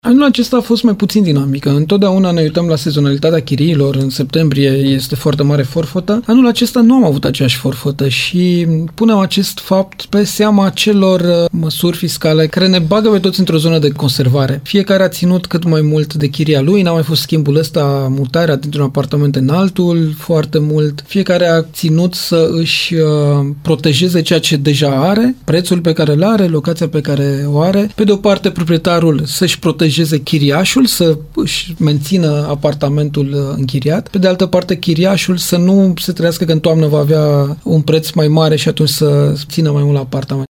Anul acesta a fost mai puțin dinamică. Întotdeauna ne uităm la sezonalitatea chiriilor. În septembrie este foarte mare forfătă. Anul acesta nu am avut aceeași forfătă și punem acest fapt pe seama celor măsuri fiscale care ne bagă pe toți într-o zonă de conservare. Fiecare a ținut cât mai mult de chiria lui, n-a mai fost schimbul ăsta, mutarea dintr-un apartament în altul foarte mult. Fiecare a ținut să își protejeze ceea ce deja are, prețul pe care îl are, locația pe care o are. Pe de o parte, proprietarul să-și protejeze chiriașul, să își mențină apartamentul închiriat. Pe de altă parte, chiriașul să nu se trăiască că în toamnă va avea un preț mai mare și atunci să țină mai mult la apartament.